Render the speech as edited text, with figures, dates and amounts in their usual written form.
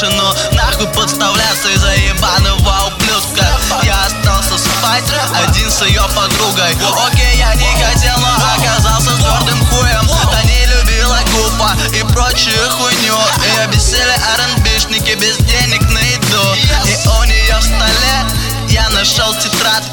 тишину. Нахуй подставляться из-за ебаного ублюдка. Я остался спать один с ее подругой. Окей, я не хотел, но оказался с твердым хуем. Та не любила гупа и прочую хуйню. Ее бесили R&B-шники без денег на еду. И у нее в столе я нашел тетрадку.